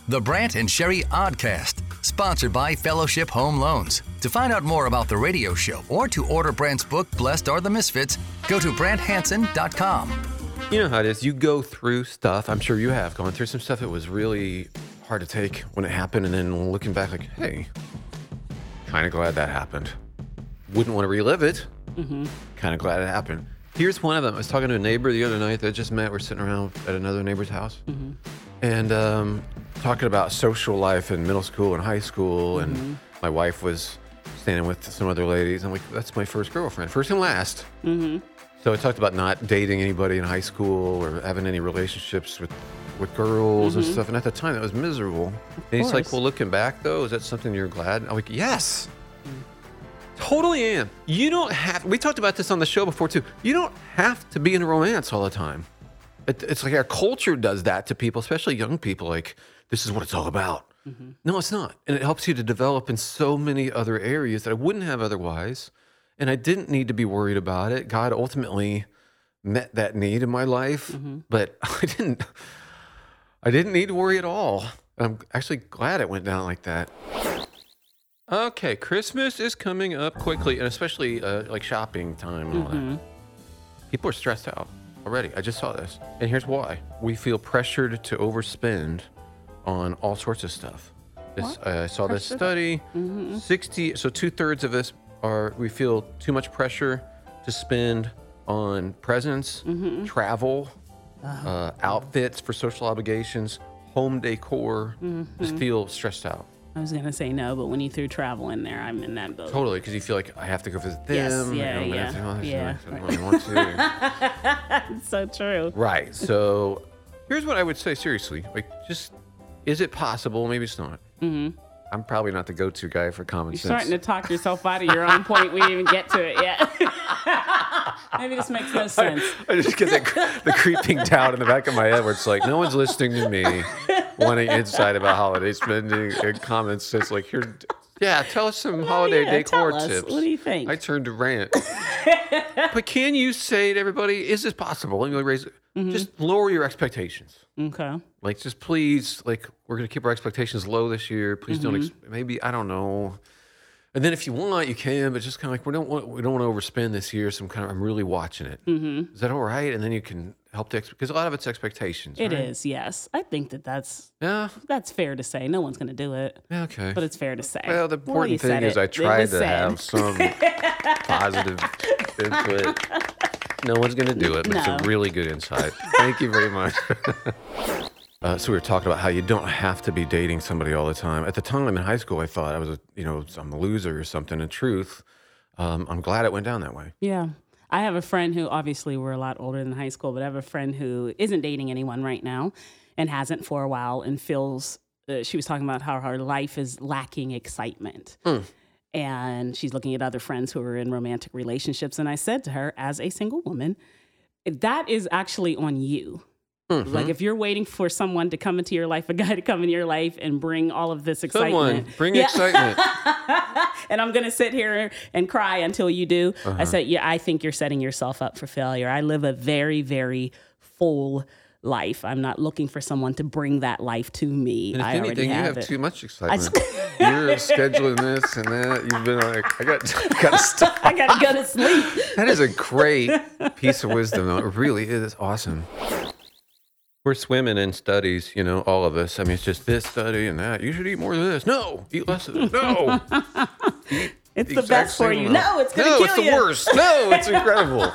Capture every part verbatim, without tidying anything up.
The Brant and Sherry Oddcast, sponsored by Fellowship Home Loans. To find out more about the radio show or to order Brant's book, Blessed Are the Misfits, go to brant hansen dot com. You know how it is. You go through stuff. I'm sure you have gone through some stuff that was really hard to take when it happened, and then looking back like, hey, kind of glad that happened. Wouldn't want to relive it. Mm-hmm. Kind of glad it happened. Here's one of them. I was talking to a neighbor the other night that I just met. We're sitting around at another neighbor's house. Mm-hmm. And um, talking about social life in middle school and high school. And mm-hmm. my wife was standing with some other ladies. I'm like, that's my first girlfriend. First and last. Mm-hmm. So I talked about not dating anybody in high school or having any relationships with, with girls mm-hmm. and stuff. And at the time, that was miserable. Of and he's like, well, looking back, though, is that something you're glad? I'm like, yes. Mm-hmm. Totally am. You don't have, we talked about this on the show before, too. You don't have to be in a romance all the time. It, it's like our culture does that to people, especially young people. Like, this is what it's all about. Mm-hmm. No, it's not. And it helps you to develop in so many other areas that I wouldn't have otherwise. And I didn't need to be worried about it. God ultimately met that need in my life, mm-hmm. but I didn't, I didn't need to worry at all. I'm actually glad it went down like that. Okay, Christmas is coming up quickly, and especially uh, like shopping time and all mm-hmm. that. People are stressed out already. I just saw this. And here's why. We feel pressured to overspend on all sorts of stuff. This, uh, I saw this study. Mm-hmm. sixty, so two thirds of us are, we feel too much pressure to spend on presents, mm-hmm. travel, uh-huh. uh, outfits for social obligations, home decor, mm-hmm. just feel stressed out. I was going to say no, but when you threw travel in there, I'm in that boat. Totally, because you feel like I have to go visit them. Yes, yeah, you know, yeah, to, oh, yeah. I don't really want to. It's so true. Right, so here's what I would say seriously. Like, just, is it possible? Maybe it's not. Mm-hmm. I'm probably not the go-to guy for common You're sense. You're starting to talk yourself out of your own point. We didn't even get to it yet. Maybe this makes no sense. I, I just get the, the creeping doubt in the back of my head where it's like, no one's listening to me, wanting insight about holiday spending and common sense. Like, here, yeah, tell us some holiday yeah, decor tell us. tips. What do you think? I turned to rant. But can you say to everybody, is this possible? Let me raise it. Mm-hmm. Just lower your expectations. Okay. Like, just please, like, we're going to keep our expectations low this year. Please mm-hmm. don't, ex- maybe, I don't know. And then if you want, you can, but just kind of like, we don't want, we don't want to overspend this year. So I'm kind of, I'm really watching it. Mm-hmm. Is that all right? And then you can help to, because a lot of it's expectations. It right? is, yes. I think that that's, yeah. that's fair to say. No one's going to do it. Yeah, okay. But it's fair to say. Well, the important well, thing is it. I tried to said. have some positive input. No one's going to do it, but no. It's a really good insight. Thank you very much. uh, so we were talking about how you don't have to be dating somebody all the time. At the time in high school, I thought I was a, you know, I'm a loser or something. In truth, um, I'm glad it went down that way. Yeah. I have a friend who, obviously we're a lot older than high school, but I have a friend who isn't dating anyone right now and hasn't for a while and feels, uh, she was talking about how her life is lacking excitement. Mm. And she's looking at other friends who are in romantic relationships. And I said to her, as a single woman, that is actually on you. Mm-hmm. Like, if you're waiting for someone to come into your life, a guy to come into your life and bring all of this excitement. Someone, bring yeah. excitement. And I'm going to sit here and cry until you do. Uh-huh. I said, yeah, I think you're setting yourself up for failure. I live a very, very full life. I'm not looking for someone to bring that life to me. And if I anything, have you have it. too much excitement. You're scheduling this and that. You've been like, I got, got to stop. I got to go to sleep. That is a great piece of wisdom, though. It really is. It's awesome. We're swimming in studies, you know, all of us. I mean, it's just this study and that. You should eat more of this. No, eat less of this. No. Eat it's the, the best for you. No, it's going to no, kill you. No, it's the worst. No, it's incredible.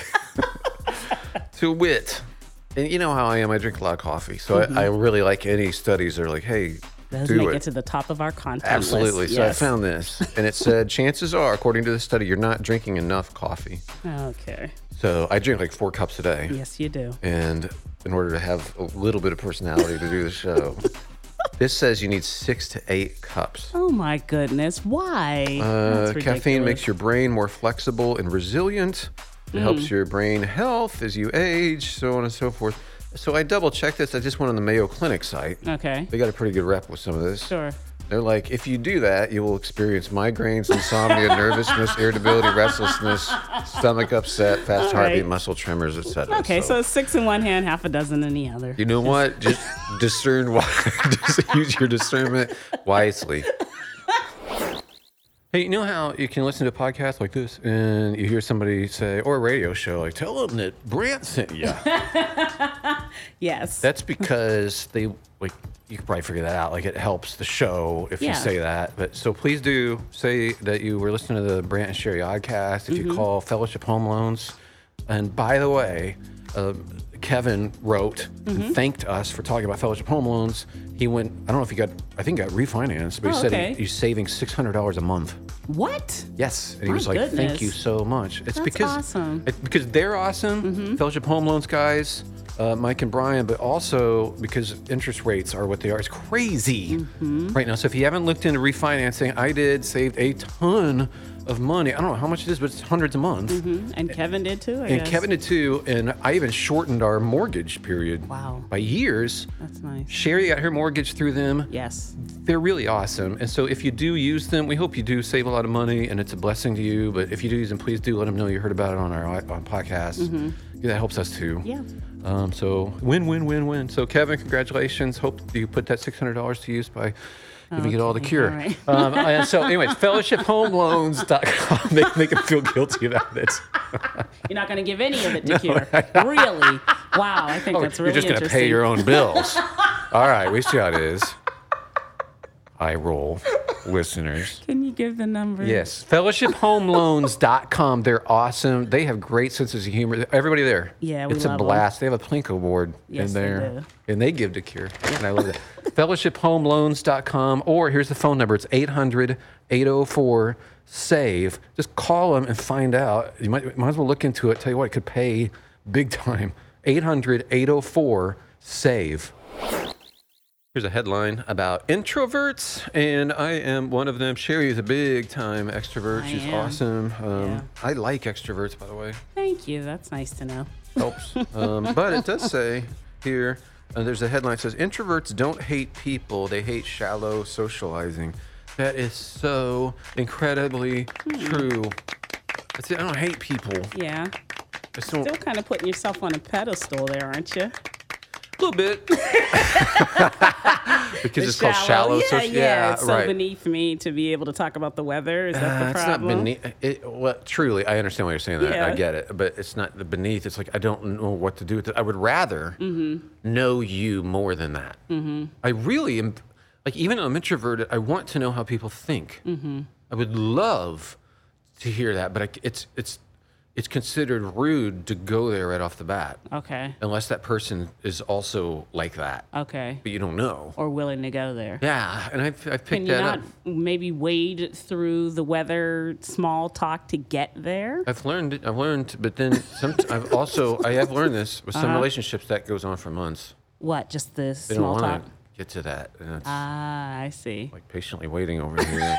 To wit. And you know how I am. I drink a lot of coffee. So mm-hmm. I, I really like any studies that are like, hey, Those do make it. it to the top of our content Absolutely. list. So Yes. I found this. And it said, chances are, according to the study, you're not drinking enough coffee. Okay. So I drink like four cups a day. Yes, you do. And in order to have a little bit of personality to do the show, this says you need six to eight cups. Oh my goodness. Why? Uh, caffeine makes your brain more flexible and resilient. It mm. helps your brain health as you age, so on and so forth. So I double checked this. I just went on the Mayo Clinic site. Okay. They got a pretty good rep with some of this. Sure. They're like, if you do that, you will experience migraines, insomnia, nervousness, irritability, restlessness, stomach upset, fast All heartbeat, right. muscle tremors, et cetera. Okay, so, it's six in one hand, half a dozen in the other. You know what? Just discern, wi- just use your discernment wisely. Hey, you know how you can listen to a podcast like this and you hear somebody say, or a radio show, like, tell them that Brant sent you. Yes. That's because they, like, you can probably figure that out. Like, it helps the show if Yeah. you say that. But so please do say that you were listening to the Brant and Sherry Oddcast. If Mm-hmm. you call Fellowship Home Loans. And by the way, uh, Kevin wrote Mm-hmm. and thanked us for talking about Fellowship Home Loans. He went, I don't know if he got, I think got refinanced, but he Oh, said okay. he, he's saving six hundred dollars a month. What? Yes, and he My was like, "Thank goodness. you so much." It's That's because awesome. It's because they're awesome, Fellowship Home Loans guys, uh, Mike and Brian, but also because interest rates are what they are. It's crazy Mm-hmm. right now. So if you haven't looked into refinancing, I did saved a ton of money. I don't know how much it is, but it's hundreds a month. Hmm. And Kevin did too, I And guess. Kevin did too, and I even shortened our mortgage period Wow. by years. That's nice. Sherry got her mortgage through them. Yes. They're really awesome. And so if you do use them, we hope you do save a lot of money and it's a blessing to you. But if you do use them, please do let them know you heard about it on our on podcast. Yeah, that helps us too. Yeah. Um, so win, win, win, win. So Kevin, congratulations. Hope you put that six hundred dollars to use by giving it all the Okay, cure. all right. um, and so anyways, fellowship home loans dot com. Make, make them feel guilty about it. You're not going to give any of it to Cure. Really? Wow, I think that's really You're just going to interesting. pay your own bills. All right, we see how it is. I roll, listeners. Can you give the number? Yes, fellowship home loans dot com. They're awesome. They have great senses of humor. Everybody there. Yeah, we It's love a 'em. blast. They have a Plinko board Yes, in they there. do. And they give to Cure. And I love that. fellowship home loans dot com, or here's the phone number. It's eight hundred, eight oh four, SAVE. Just call them and find out. You might, might as well look into it. Tell you what, it could pay big time. eight hundred, eight oh four, SAVE. Here's a headline about introverts, and I am one of them. Sherry is a big time extrovert. I She's am. awesome. Um, Yeah. I like extroverts, by the way. Thank you. That's nice to know. Helps. um, but it does say here, uh, there's a headline that says, introverts don't hate people, they hate shallow socializing. That is so incredibly true. That's it. I don't hate people. Yeah. I just don't, Still kind of putting yourself on a pedestal there, aren't you? a little bit. Because it's called shallow Yeah, social. yeah. It's so right. beneath me to be able to talk about the weather. Is that Uh, the it's problem? not beneath. It, well, truly, I understand why you're saying that. I Yeah. get it, but it's not the beneath. It's like I don't know what to do with it. I would rather Mm-hmm. know you more than that. Mm-hmm. I really am. Like, even though I'm introverted, I want to know how people think. Mm-hmm. I would love to hear that, but I, it's it's it's considered rude to go there right off the bat, Okay. unless that person is also like that. Okay. But you don't know. Or willing to go there. Yeah, and I've I've picked Can you that not up. maybe wade through the weather small talk to get there? I've learned it. I've learned, but then some. I've also I have learned this with some Uh-huh. relationships that goes on for months. What? Just the They small don't talk? want to get to that, and it's Ah, I see. like patiently waiting over here.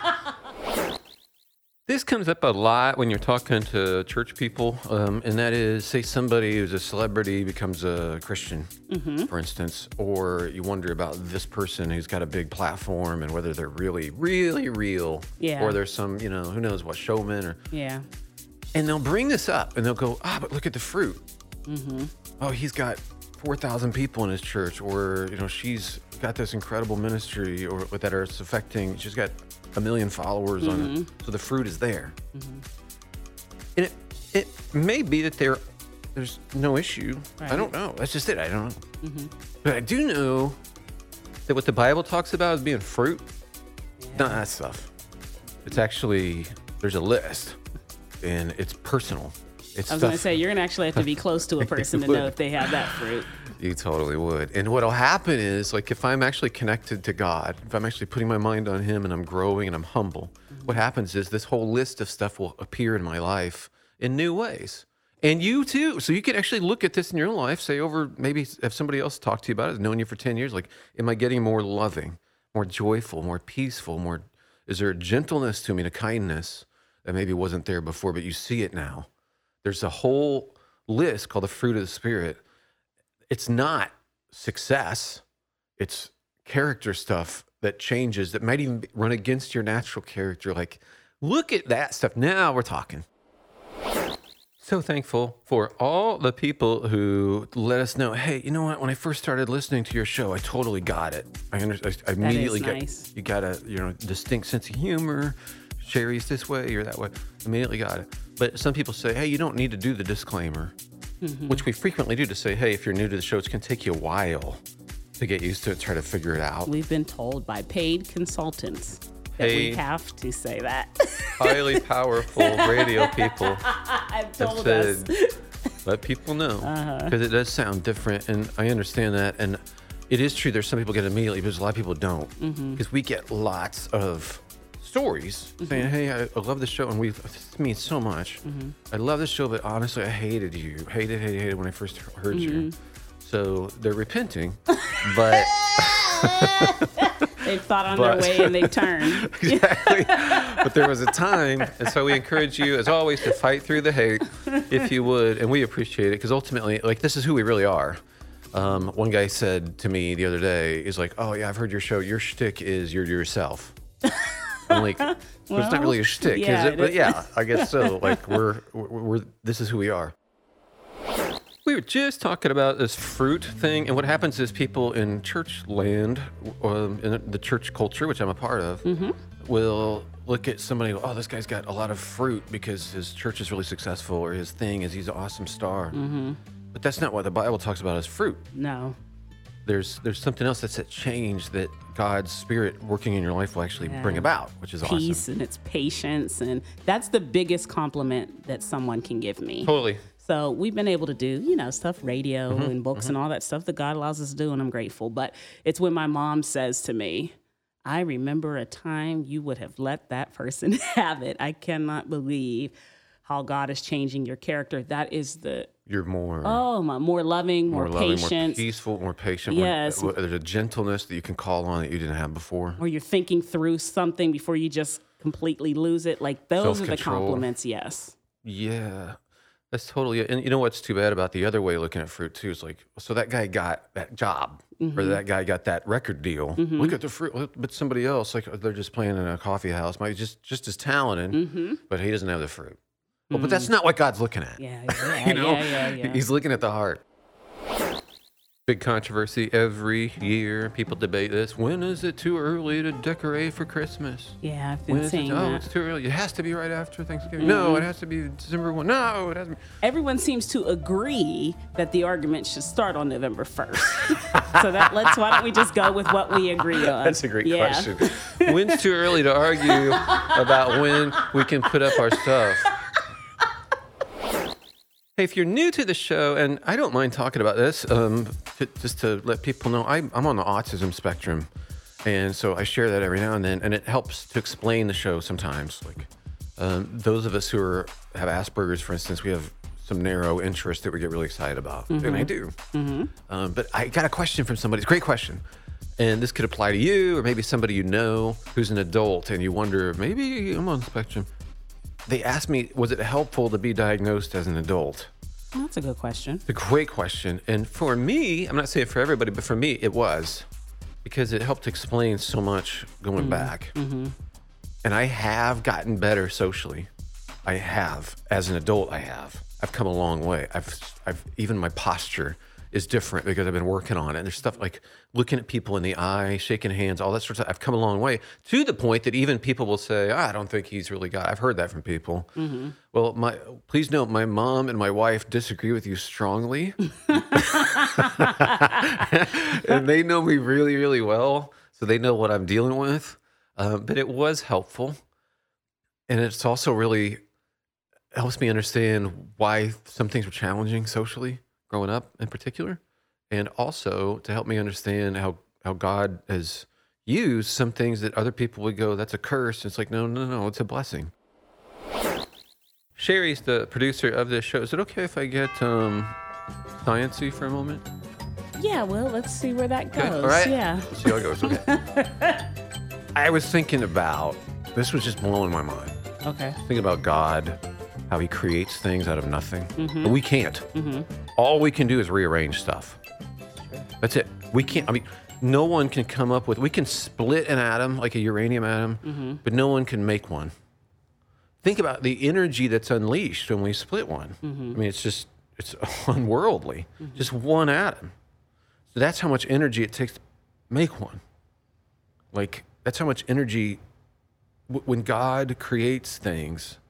This comes up a lot when you're talking to church people, um, and that is, say somebody who's a celebrity becomes a Christian, Mm-hmm. for instance, or you wonder about this person who's got a big platform and whether they're really, really real, Yeah. or there's some, you know, who knows what showman, or Yeah. and they'll bring this up and they'll go, ah, but look at the fruit. Mm-hmm. Oh, he's got four thousand people in his church, or you know, she's got this incredible ministry, or that are it's affecting. She's got a million followers on it, so the fruit is there. And it it may be that there there's no issue. I Right. don't know. That's just it. I don't know. But I do know that what the Bible talks about as being fruit, not that stuff. It's actually there's a list, and it's personal. It's I was stuff. going to say, you're going to actually have to be close to a person to would. know if they have that fruit. You totally would. And what'll happen is, like, if I'm actually connected to God, if I'm actually putting my mind on Him and I'm growing and I'm humble, what happens is this whole list of stuff will appear in my life in new ways. And you too. So you can actually look at this in your life, say over maybe if somebody else talked to you about it, known you for ten years, like, am I getting more loving, more joyful, more peaceful, more, is there a gentleness to me, a kindness that maybe wasn't there before, but you see it now? There's a whole list called the fruit of the Spirit. It's not success. It's character stuff that changes that might even run against your natural character. Like, look at that stuff. Now we're talking. So thankful for all the people who let us know, hey, you know what? When I first started listening to your show, I totally got it. I, under, I, I immediately got nice. You got a you know distinct sense of humor. Sherry's this way or that way. Immediately got it. But some people say, hey, you don't need to do the disclaimer, mm-hmm. which we frequently do to say, hey, if you're new to the show, it's going to take you a while to get used to it, try to figure it out. We've been told by paid consultants that Paid, we have to say that. highly powerful radio people I've have told said, us. let people know, because Uh-huh. it does sound different, and I understand that. And it is true, there's some people get it immediately, but a lot of people don't, because Mm-hmm. we get lots of stories Mm-hmm. saying, hey, I, I love the show, and we this means so much. Mm-hmm. I love the show, but honestly, I hated you. Hated, hated, hated when I first heard Mm-hmm. you. So they're repenting, but... They've thought on But- their way and they turned. Exactly. But there was a time, and so we encourage you, as always, to fight through the hate, if you would, and we appreciate it, because ultimately, like, this is who we really are. Um, one guy said to me the other day, he's like, oh, yeah, I've heard your show. Your shtick is you're yourself. I'm like, well, it's not really a shtick, yeah, is it? it But is. yeah, I guess so. Like, we're, we're, we're, this is who we are. We were just talking about this fruit thing, and what happens is people in church land, um, in the church culture, which I'm a part of, Mm-hmm. will look at somebody and go, oh, this guy's got a lot of fruit because his church is really successful, or his thing is he's an awesome star. Mm-hmm. But that's not what the Bible talks about as fruit. No. There's there's something else that's at change that God's Spirit working in your life will actually Yeah. bring about, which is Peace awesome. and it's patience. And that's the biggest compliment that someone can give me. Totally. So we've been able to do, you know, stuff, radio Mm-hmm, and books and all that stuff that God allows us to do, and I'm grateful. But it's when my mom says to me, I remember a time you would have let that person have it. I cannot believe how God is changing your character. That is the, You're more, oh, my, more loving, more, more loving, more patient. peaceful, more patient. Yes. More, there's a gentleness that you can call on that you didn't have before. Or you're thinking through something before you just completely lose it. Like those are the Self-control. compliments, yes. Yeah, that's totally it. And you know what's too bad about the other way of looking at fruit too is like, so that guy got that job, Mm-hmm. or that guy got that record deal. Look at the fruit, but somebody else, like they're just playing in a coffee house, might be just just as talented, Mm-hmm. but he doesn't have the fruit. Well, but that's not what God's looking at. Yeah, yeah, You know, yeah, yeah, yeah. He's looking at the heart. Big controversy every year. People debate this. When is it too early to decorate for Christmas? Yeah, I've When been is seeing it? Oh, that. it's too early. It has to be right after Thanksgiving. No, it has to be December first. No, it has to be. Everyone seems to agree that the argument should start on November first. So that let's why don't we just go with what we agree on? That's a great Yeah. question. When's too early to argue about when we can put up our stuff? Hey, if you're new to the show, and I don't mind talking about this, um, to, just to let people know, I'm, I'm on the autism spectrum. And so I share that every now and then, and it helps to explain the show sometimes. Like um, those of us who are, have Asperger's, for instance, we have some narrow interests that we get really excited about, and I do. Um, but I got a question from somebody. It's a great question. And this could apply to you, or maybe somebody you know who's an adult, and you wonder, maybe I'm on the spectrum. They asked me, was it helpful to be diagnosed as an adult? That's a good question. It's a great question. And for me, I'm not saying for everybody, but for me, it was. Because it helped explain so much going Mm-hmm. back. And I have gotten better socially. I have. As an adult, I have. I've come a long way. I've, I've even my posture is different because I've been working on it. And there's stuff like looking at people in the eye, shaking hands, all that sort of stuff. I've come a long way to the point that even people will say, oh, I don't think he's really got, I've heard that from people. Mm-hmm. Well, my please note, my mom and my wife disagree with you strongly. And they know me really, really well. So they know what I'm dealing with. Um, but it was helpful. And it's also really helps me understand why some things were challenging socially growing up in particular. And also to help me understand how, how God has used some things that other people would go, that's a curse. It's like, no, no, no, it's a blessing. Sherry's the producer of this show. Is it okay if I get um, science-y for a moment? Yeah, well, let's see where that goes. Good. All right. Yeah. Let's see how it goes. Okay. I was thinking about, this was just blowing my mind. Okay. Thinking about God, how he creates things out of nothing. Mm-hmm. But we can't. Mm-hmm. All we can do is rearrange stuff. That's it. We can't, I mean, no one can come up with, we can split an atom, like a uranium atom, mm-hmm. but no one can make one. Think about the energy that's unleashed when we split one. Mm-hmm. I mean, it's just, it's unworldly. Mm-hmm. Just one atom. So that's how much energy it takes to make one. Like, that's how much energy, w- when God creates things,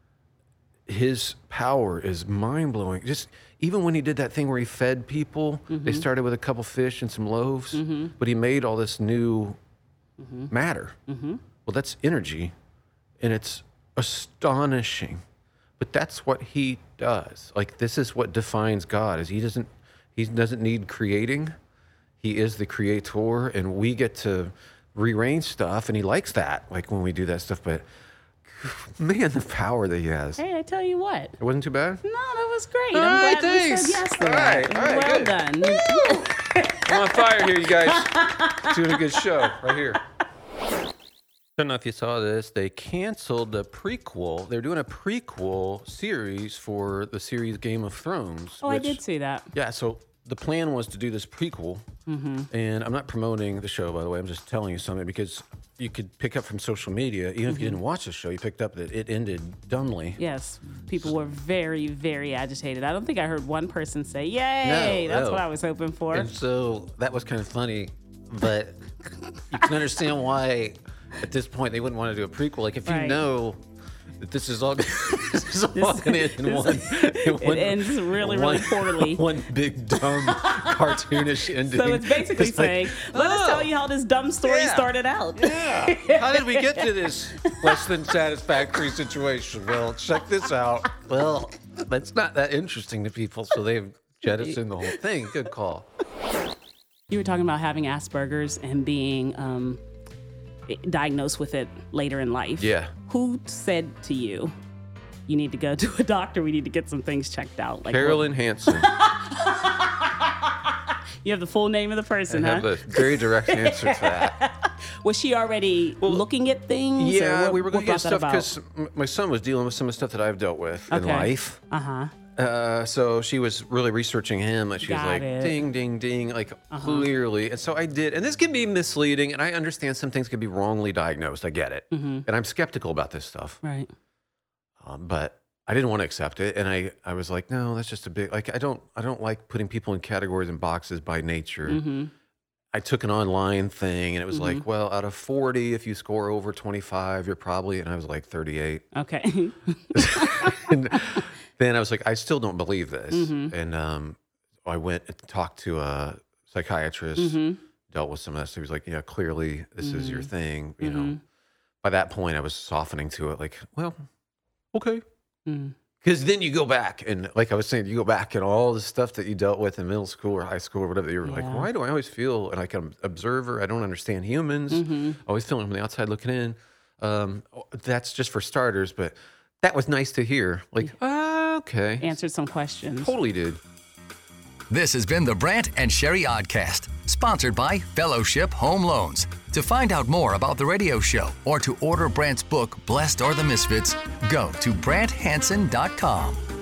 his power is mind-blowing. Just even when he did that thing where he fed people, mm-hmm. they started with a couple fish and some loaves, mm-hmm. but he made all this new mm-hmm. matter. Mm-hmm. Well, that's energy, and it's astonishing. But that's what he does. Like, this is what defines God, is he doesn't he doesn't need creating. He is the creator, and we get to rearrange stuff, and he likes that, like when we do that stuff. But man, the power that he has. Hey, I tell you what. It wasn't too bad? No, that was great. All I'm right, glad thanks. we said yes to all that. right, all right, well good. done. I'm on fire here, you guys. Doing a good show right here. I don't know if you saw this. They canceled the prequel. They're doing a prequel series for the series Game of Thrones. Oh, which, I did see that. Yeah, so the plan was to do this prequel. Mm-hmm. And I'm not promoting the show, by the way. I'm just telling you something because you could pick up from social media, even mm-hmm. if you didn't watch the show, you picked up that it ended dumbly. Yes, people were very, very agitated. I don't think I heard one person say, yay, no, that's no. what I was hoping for. And so that was kind of funny, but you can understand why at this point they wouldn't want to do a prequel. Like if you right. know that this is all, this is all going to end in one, in it one. ends really, one, really poorly. One big, dumb, cartoonish ending. So it's basically it's saying, like, let oh, us tell you how this dumb story yeah, started out. Yeah. How did we get to this less than satisfactory situation? Well, check this out. Well, that's not that interesting to people, so they've jettisoned the whole thing. Good call. You were talking about having Asperger's and being um, diagnosed with it later in life. Yeah. Who said to you, you need to go to a doctor, we need to get some things checked out? Like Carolyn what? Hansen. You have the full name of the person, I huh? have a very direct answer to that. Was she already well, looking at things? Yeah, what, we were looking at stuff about? because my son was dealing with some of the stuff that I've dealt with okay. in life. Uh-huh. Uh, so she was really researching him, and she Got was like, it. ding, ding, ding, like uh-huh. clearly. And so I did. And this can be misleading, and I understand some things can be wrongly diagnosed. I get it. Mm-hmm. And I'm skeptical about this stuff. Right. Um, but I didn't want to accept it. And I, I was like, no, that's just a big, like, I don't, I don't like putting people in categories and boxes by nature. Mm-hmm. I took an online thing, and it was mm-hmm. like, well, out of forty, if you score over twenty-five, you're probably, and I was like thirty-eight. Okay. and, Then I was like, I still don't believe this. Mm-hmm. And um, I went and talked to a psychiatrist, mm-hmm. dealt with some of that stuff. He was like, yeah, clearly this mm-hmm. is your thing. You mm-hmm. know, by that point I was softening to it. Like, well, okay. Because mm-hmm. then you go back and like I was saying, you go back and all the stuff that you dealt with in middle school or high school or whatever, you were yeah. like, why do I always feel like I'm an observer? I don't understand humans. Mm-hmm. Always feeling from the outside looking in. Um, that's just for starters, but that was nice to hear. Like, ah, okay. Answered some questions. Totally did. This has been the Brant and Sherry Oddcast, sponsored by Fellowship Home Loans. To find out more about the radio show or to order Brant's book, Blessed Are the Misfits, go to brant hansen dot com.